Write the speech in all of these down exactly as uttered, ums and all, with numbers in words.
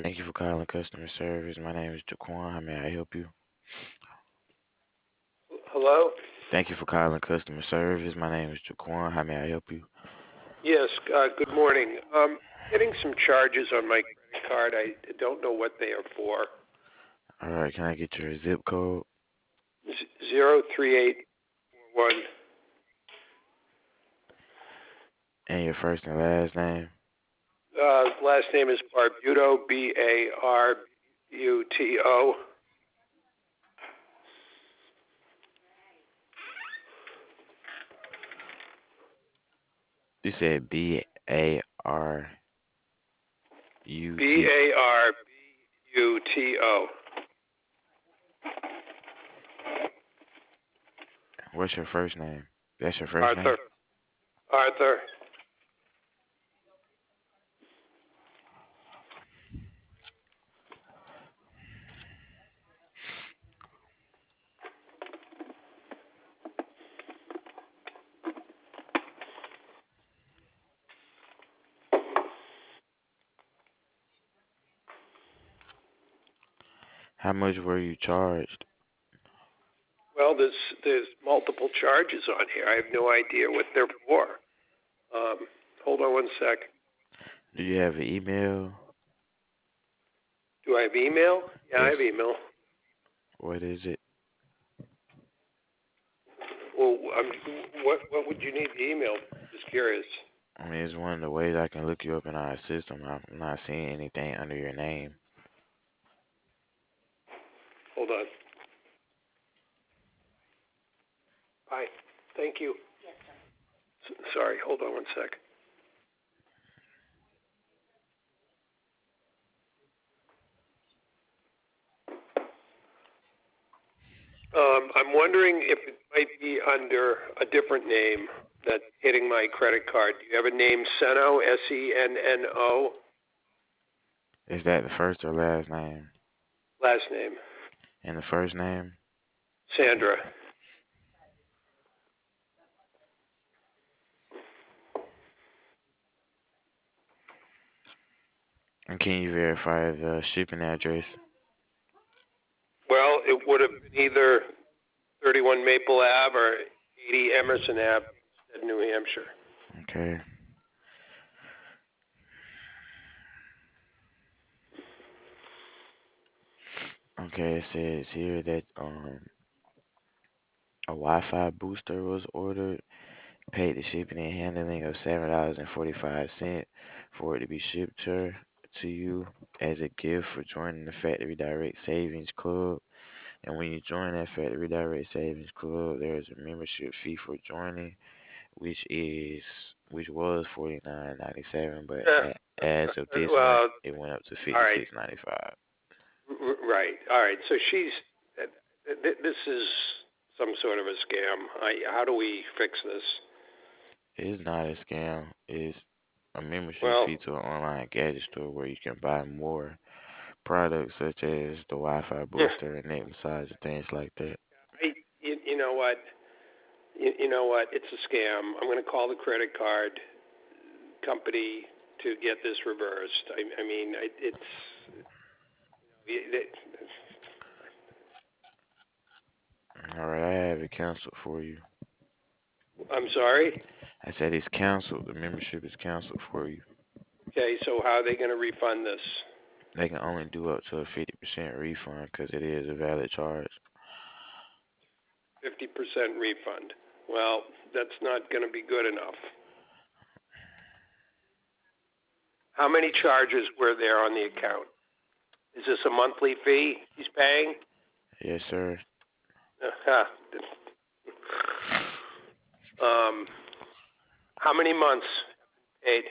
Thank you for calling customer service. My name is Jaquan. How may I help you? Hello? Thank you for calling customer service. My name is Jaquan. How may I help you? Yes, uh, good morning. Um, getting some charges on my credit card. I don't know what they are for. All right, can I get your zip code Zero three eight one. and your first and last name? Uh, last name is Barbuto, B A R U T O. You said B A R U B T. A R B U T O. What's your first name? That's your first name? Arthur. Arthur. How much were you charged? Well, there's there's multiple charges on here. I have no idea what they're for. Um, hold on one sec. Do you have an email? Do I have email? Yeah, I Yes. have email. What is it? Well, um, what what would you need the email? Just curious. I mean, it's one of the ways I can look you up in our system. I'm not seeing anything under your name. Hold on. Hi. Thank you. S- sorry. Hold on one sec. Um, I'm wondering if it might be under a different name that's hitting my credit card. Do you have a name, Seno? S E N N O. Is that the first or last name? Last name, And the first name? Sandra. And can you verify the shipping address? Well, it would have been either thirty-one Maple Ave or eighty Emerson Ave, in New Hampshire. Okay. Okay, it says here that um a Wi-Fi booster was ordered, paid the shipping and handling of seven dollars and forty-five cents for it to be shipped to to you as a gift for joining the Factory Direct Savings Club. And when you join that Factory Direct Savings Club, there is a membership fee for joining, which is which was forty-nine ninety-seven, but Eh, a- as of this month, well, it went up to all right. fifty-six ninety-five. R- Right. All right. So she's. uh, th- This is some sort of a scam. I, how do we fix this? It's not a scam. It's a membership Well, fee to an online gadget store where you can buy more products such as the Wi-Fi booster and neck massage and things like that. I. You, you know what? You, you know what? It's a scam. I'm going to call the credit card company to get this reversed. I, I mean, it, it's. It, All right, I have it canceled for you. I'm sorry. I said it's canceled. The membership is canceled for you. Okay. So how are they going to refund this? They can only do up to a fifty percent refund because it is a valid charge. fifty percent refund. Well, that's not going to be good enough. How many charges were there on the account? Is this a monthly fee he's paying? Yes, sir. Uh-huh. Um, how many months paid?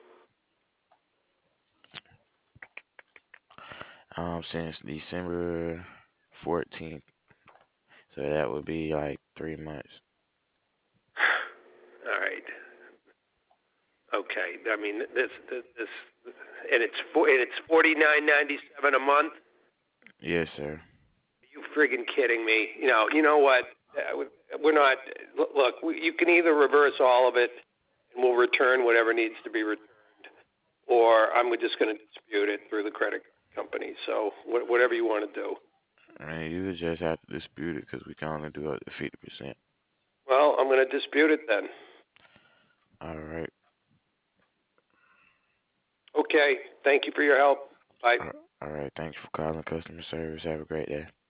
Um, since December fourteenth. So that would be like three months. All right. Okay. I mean, this, this, this and it's for, and it's forty nine ninety seven a month. Yes, sir. Are you friggin' kidding me? You know, you know what? Uh, We're not. Look, we, you can either reverse all of it, and we'll return whatever needs to be returned, or I'm just going to dispute it through the credit card company. So wh- whatever you want to do. I mean, you would just have to dispute it because we can only do up to fifty percent. Well, I'm going to dispute it then. All right. Okay. Thank you for your help. Bye. All right. Thanks for calling customer service. Have a great day.